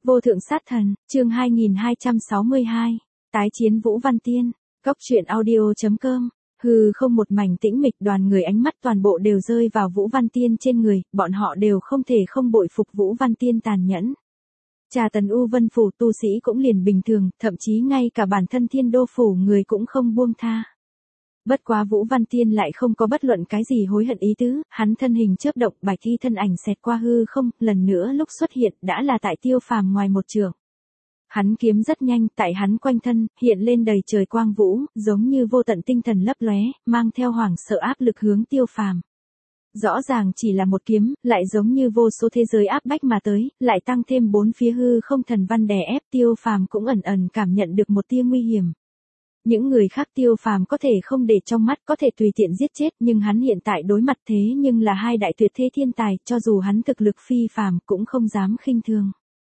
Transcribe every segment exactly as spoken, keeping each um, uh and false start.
Vô thượng sát thần, chương hai nghìn hai trăm sáu mươi hai, tái chiến Vũ Văn Tiên, góc truyện audio.com, hừ không một mảnh tĩnh mịch, đoàn người ánh mắt toàn bộ đều rơi vào Vũ Văn Tiên trên người, bọn họ đều không thể không bội phục Vũ Văn Tiên tàn nhẫn. Trà tấn U Vân Phủ tu sĩ cũng liền bình thường, thậm chí ngay cả bản thân Thiên Đô Phủ người cũng không buông tha. Bất quá Vũ Văn Tiên lại không có bất luận cái gì hối hận ý tứ, hắn thân hình chớp động, bạch thi thân ảnh xẹt qua hư không, lần nữa lúc xuất hiện đã là tại Tiêu Phàm ngoài một trượng. Hắn kiếm rất nhanh, tại hắn quanh thân hiện lên đầy trời quang vũ, giống như vô tận tinh thần lấp lóe, mang theo hoảng sợ áp lực hướng Tiêu Phàm. Rõ ràng chỉ là một kiếm, lại giống như vô số thế giới áp bách mà tới, lại tăng thêm bốn phía hư không thần văn đè ép, Tiêu Phàm cũng ẩn ẩn cảm nhận được một tia nguy hiểm. Những người khác Tiêu Phàm có thể không để trong mắt, có thể tùy tiện giết chết, nhưng hắn hiện tại đối mặt thế nhưng là hai đại tuyệt thế thiên tài, cho dù hắn thực lực phi phàm cũng không dám khinh thường.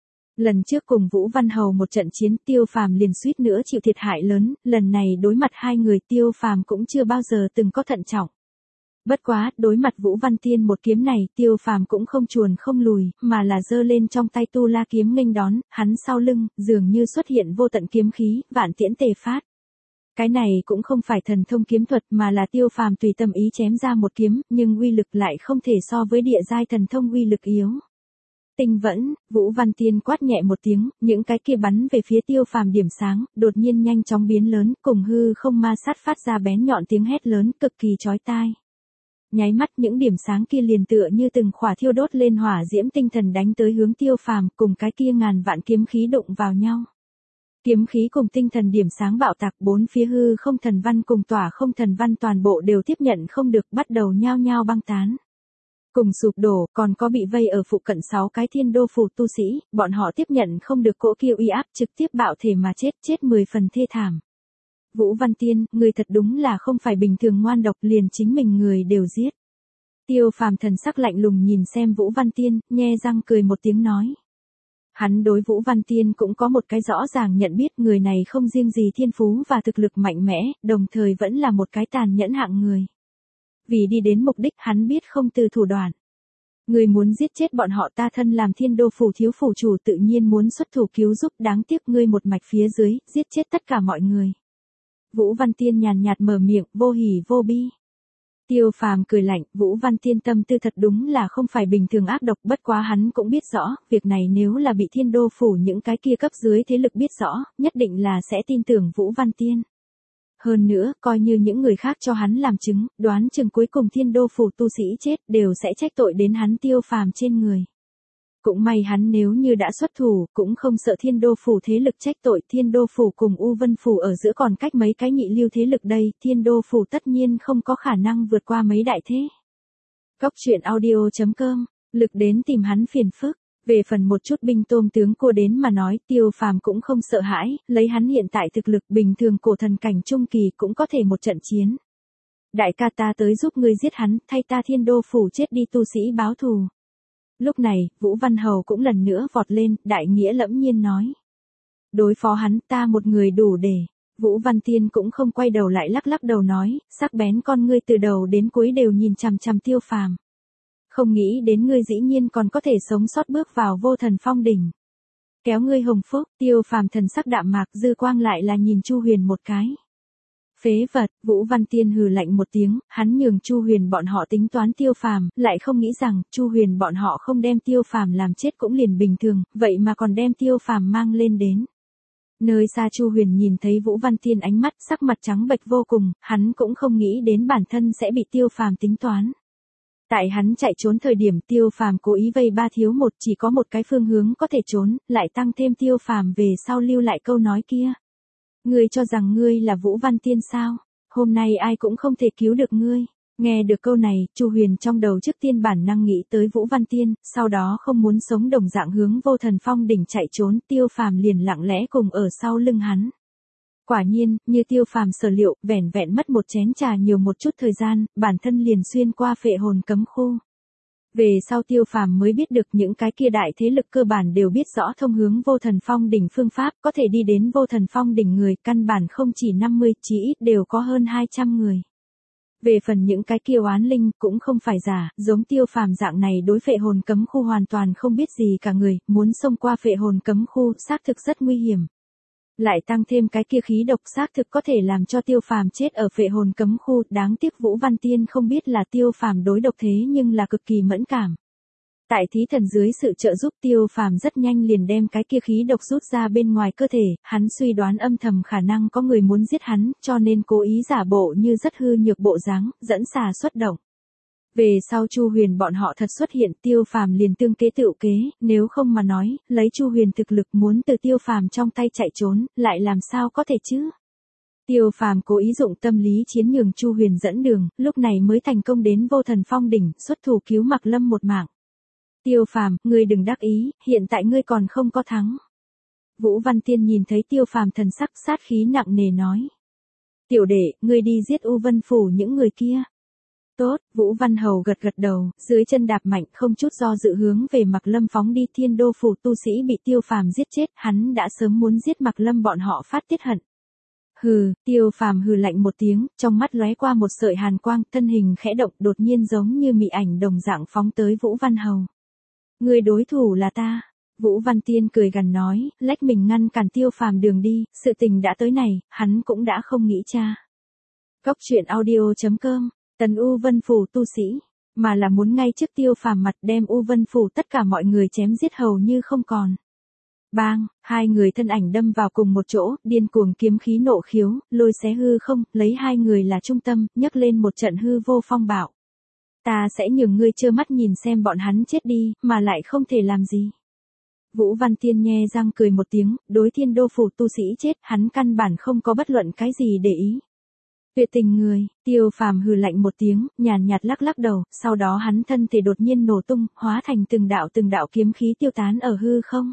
Lần trước cùng Vũ Văn Hầu một trận chiến, Tiêu Phàm liền suýt nữa chịu thiệt hại lớn, lần này đối mặt hai người Tiêu Phàm cũng chưa bao giờ từng có thận trọng. Bất quá, đối mặt Vũ Văn Tiên một kiếm này, Tiêu Phàm cũng không chuồn không lùi, mà là giơ lên trong tay tu la kiếm nghênh đón, hắn sau lưng dường như xuất hiện vô tận kiếm khí, vạn tiễn tề phát. Cái này cũng không phải thần thông kiếm thuật mà là Tiêu Phàm tùy tâm ý chém ra một kiếm, nhưng uy lực lại không thể so với địa giai thần thông uy lực yếu. Tinh vẫn, Vũ Văn Tiên quát nhẹ một tiếng, những cái kia bắn về phía Tiêu Phàm điểm sáng, đột nhiên nhanh chóng biến lớn, cùng hư không ma sát phát ra bén nhọn tiếng hét lớn, cực kỳ chói tai. Nháy mắt những điểm sáng kia liền tựa như từng khỏa thiêu đốt lên hỏa diễm tinh thần đánh tới hướng Tiêu Phàm, cùng cái kia ngàn vạn kiếm khí đụng vào nhau. Kiếm khí cùng tinh thần điểm sáng bạo tạc, bốn phía hư không thần văn cùng tỏa không thần văn toàn bộ đều tiếp nhận không được, bắt đầu nhao nhao băng tán. Cùng sụp đổ, còn có bị vây ở phụ cận sáu cái Thiên Đô Phủ tu sĩ, bọn họ tiếp nhận không được cỗ kia uy áp, trực tiếp bạo thể mà chết, chết mười phần thê thảm. Vũ Văn Tiên, người thật đúng là không phải bình thường ngoan độc, liền chính mình người đều giết. Tiêu Phàm thần sắc lạnh lùng nhìn xem Vũ Văn Tiên, nhe răng cười một tiếng nói. Hắn đối Vũ Văn Tiên cũng có một cái rõ ràng nhận biết, người này không riêng gì thiên phú và thực lực mạnh mẽ, đồng thời vẫn là một cái tàn nhẫn hạng người. Vì đi đến mục đích, hắn biết không từ thủ đoạn. Người muốn giết chết bọn họ, ta thân làm Thiên Đô Phủ thiếu phủ chủ tự nhiên muốn xuất thủ cứu giúp, đáng tiếc ngươi một mạch phía dưới, giết chết tất cả mọi người. Vũ Văn Tiên nhàn nhạt mở miệng, vô hỉ vô bi. Tiêu Phàm cười lạnh, Vũ Văn Tiên tâm tư thật đúng là không phải bình thường ác độc, bất quá hắn cũng biết rõ, việc này nếu là bị Thiên Đô Phủ những cái kia cấp dưới thế lực biết rõ, nhất định là sẽ tin tưởng Vũ Văn Tiên. Hơn nữa, coi như những người khác cho hắn làm chứng, đoán chừng cuối cùng Thiên Đô Phủ tu sĩ chết đều sẽ trách tội đến hắn Tiêu Phàm trên người. Cũng may hắn nếu như đã xuất thủ, cũng không sợ Thiên Đô Phủ thế lực trách tội, Thiên Đô Phủ cùng U Vân Phủ ở giữa còn cách mấy cái nhị lưu thế lực đây, Thiên Đô Phủ tất nhiên không có khả năng vượt qua mấy đại thế. Góc truyện audio.com, lực đến tìm hắn phiền phức. Về phần một chút binh tôm tướng cua đến mà nói, Tiêu Phàm cũng không sợ hãi, lấy hắn hiện tại thực lực bình thường cổ thần cảnh trung kỳ cũng có thể một trận chiến. Đại ca ta tới giúp ngươi giết hắn, thay ta Thiên Đô Phủ chết đi tu sĩ báo thù. Lúc này, Vũ Văn Hầu cũng lần nữa vọt lên, đại nghĩa lẫm nhiên nói. Đối phó hắn, ta một người đủ để. Vũ Văn Tiên cũng không quay đầu lại, lắc lắc đầu nói, sắc bén con ngươi từ đầu đến cuối đều nhìn chằm chằm Tiêu Phàm. Không nghĩ đến ngươi dĩ nhiên còn có thể sống sót bước vào vô thần phong đỉnh. Kéo ngươi hồng phúc, Tiêu Phàm thần sắc đạm mạc, dư quang lại là nhìn Chu Huyền một cái. Phế vật, Vũ Văn Tiên hừ lạnh một tiếng, hắn nhường Chu Huyền bọn họ tính toán Tiêu Phàm, lại không nghĩ rằng Chu Huyền bọn họ không đem Tiêu Phàm làm chết cũng liền bình thường, vậy mà còn đem Tiêu Phàm mang lên đến. Nơi xa Chu Huyền nhìn thấy Vũ Văn Tiên ánh mắt, sắc mặt trắng bệch vô cùng, hắn cũng không nghĩ đến bản thân sẽ bị Tiêu Phàm tính toán. Tại hắn chạy trốn thời điểm, Tiêu Phàm cố ý vây ba thiếu một, chỉ có một cái phương hướng có thể trốn, lại tăng thêm Tiêu Phàm về sau lưu lại câu nói kia. Ngươi cho rằng ngươi là Vũ Văn Tiên sao? Hôm nay ai cũng không thể cứu được ngươi. Nghe được câu này, Chu Huyền trong đầu trước tiên bản năng nghĩ tới Vũ Văn Tiên, sau đó không muốn sống đồng dạng hướng vô thần phong đỉnh chạy trốn, Tiêu Phàm liền lặng lẽ cùng ở sau lưng hắn. Quả nhiên, như Tiêu Phàm sở liệu, vẻn vẹn mất một chén trà nhiều một chút thời gian, bản thân liền xuyên qua phệ hồn cấm khu. Về sau Tiêu Phàm mới biết được những cái kia đại thế lực cơ bản đều biết rõ thông hướng vô thần phong đỉnh phương pháp, có thể đi đến vô thần phong đỉnh người căn bản không chỉ năm mươi, chỉ ít đều có hơn hai trăm người. Về phần những cái kia oán linh cũng không phải giả, giống Tiêu Phàm dạng này đối phệ hồn cấm khu hoàn toàn không biết gì cả người, muốn xông qua phệ hồn cấm khu xác thực rất nguy hiểm. Lại tăng thêm cái kia khí độc xác thực có thể làm cho Tiêu Phàm chết ở phệ hồn cấm khu, đáng tiếc Vũ Văn Tiên không biết là Tiêu Phàm đối độc thế nhưng là cực kỳ mẫn cảm. Tại thí thần dưới sự trợ giúp Tiêu Phàm rất nhanh liền đem cái kia khí độc rút ra bên ngoài cơ thể, hắn suy đoán âm thầm khả năng có người muốn giết hắn, cho nên cố ý giả bộ như rất hư nhược bộ dáng, dẫn xà xuất động. Về sau Chu Huyền bọn họ thật xuất hiện, Tiêu Phàm liền tương kế tựu kế, nếu không mà nói, lấy Chu Huyền thực lực muốn từ Tiêu Phàm trong tay chạy trốn, lại làm sao có thể chứ? Tiêu Phàm cố ý dụng tâm lý chiến nhường Chu Huyền dẫn đường, lúc này mới thành công đến Vô Thần Phong đỉnh, xuất thủ cứu Mạc Lâm một mạng. Tiêu Phàm, ngươi đừng đắc ý, hiện tại ngươi còn không có thắng. Vũ Văn Tiên nhìn thấy Tiêu Phàm thần sắc sát khí nặng nề nói. Tiểu đệ, ngươi đi giết U Vân Phủ những người kia. Tốt, Vũ Văn Hầu gật gật đầu, dưới chân đạp mạnh không chút do dự hướng về Mạc Lâm phóng đi. Thiên Đô Phủ tu sĩ bị Tiêu Phàm giết chết, hắn đã sớm muốn giết Mạc Lâm bọn họ phát tiết hận. Hừ, Tiêu Phàm hừ lạnh một tiếng, trong mắt lóe qua một sợi hàn quang, thân hình khẽ động đột nhiên giống như mị ảnh đồng dạng phóng tới Vũ Văn Hầu. Người đối thủ là ta. Vũ Văn Tiên cười gằn nói, lách mình ngăn cản Tiêu Phàm đường đi, sự tình đã tới này, hắn cũng đã không nghĩ cha. Cốc truyện audio chấm com, Tần U Vân Phủ tu sĩ, mà là muốn ngay trước Tiêu Phàm mặt đem U Vân Phủ tất cả mọi người chém giết hầu như không còn. Bang, hai người thân ảnh đâm vào cùng một chỗ, điên cuồng kiếm khí nộ khiếu, lôi xé hư không, lấy hai người là trung tâm, nhấc lên một trận hư vô phong bạo. Ta sẽ nhường ngươi trơ mắt nhìn xem bọn hắn chết đi, mà lại không thể làm gì. Vũ Văn Tiên nhe răng cười một tiếng, đối Thiên Đô Phủ tu sĩ chết, hắn căn bản không có bất luận cái gì để ý. Tuyệt tình người, Tiêu Phàm hừ lạnh một tiếng, nhàn nhạt lắc lắc đầu, sau đó hắn thân thể đột nhiên nổ tung, hóa thành từng đạo từng đạo kiếm khí tiêu tán ở hư không.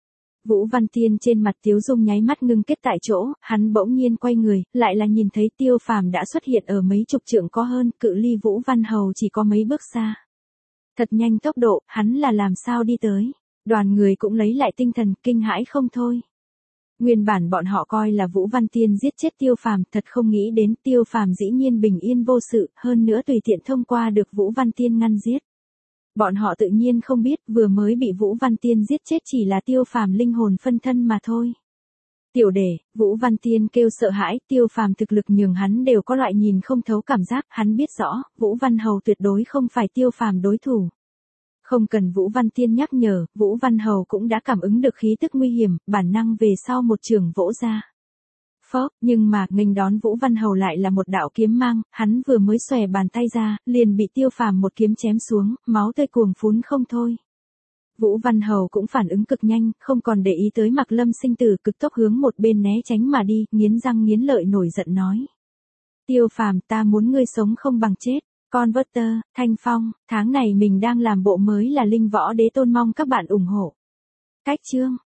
Vũ Văn Tiên trên mặt tiếu dung nháy mắt ngưng kết tại chỗ, hắn bỗng nhiên quay người, lại là nhìn thấy Tiêu Phàm đã xuất hiện ở mấy chục trượng có hơn, cự ly Vũ Văn Hầu chỉ có mấy bước xa. Thật nhanh tốc độ, hắn là làm sao đi tới. Đoàn người cũng lấy lại tinh thần, kinh hãi không thôi. Nguyên bản bọn họ coi là Vũ Văn Tiên giết chết Tiêu Phàm, thật không nghĩ đến Tiêu Phàm dĩ nhiên bình yên vô sự, hơn nữa tùy tiện thông qua được Vũ Văn Tiên ngăn giết. Bọn họ tự nhiên không biết, vừa mới bị Vũ Văn Tiên giết chết chỉ là Tiêu Phàm linh hồn phân thân mà thôi. Tiểu đệ, Vũ Văn Tiên kêu sợ hãi, Tiêu Phàm thực lực nhường hắn đều có loại nhìn không thấu cảm giác, hắn biết rõ, Vũ Văn Hầu tuyệt đối không phải Tiêu Phàm đối thủ. Không cần Vũ Văn Tiên nhắc nhở, Vũ Văn Hầu cũng đã cảm ứng được khí tức nguy hiểm, bản năng về sau một trường vỗ ra. Phốc, nhưng mà nghênh đón Vũ Văn Hầu lại là một đạo kiếm mang, hắn vừa mới xòe bàn tay ra, liền bị Tiêu Phàm một kiếm chém xuống, máu tươi cuồng phún không thôi. Vũ Văn Hầu cũng phản ứng cực nhanh, không còn để ý tới Mạc Lâm sinh tử, cực tốc hướng một bên né tránh mà đi, nghiến răng nghiến lợi nổi giận nói. Tiêu Phàm, ta muốn ngươi sống không bằng chết. Converter, Thanh Phong, tháng này mình đang làm bộ mới là Linh Võ Đế Tôn, mong các bạn ủng hộ. Cách chương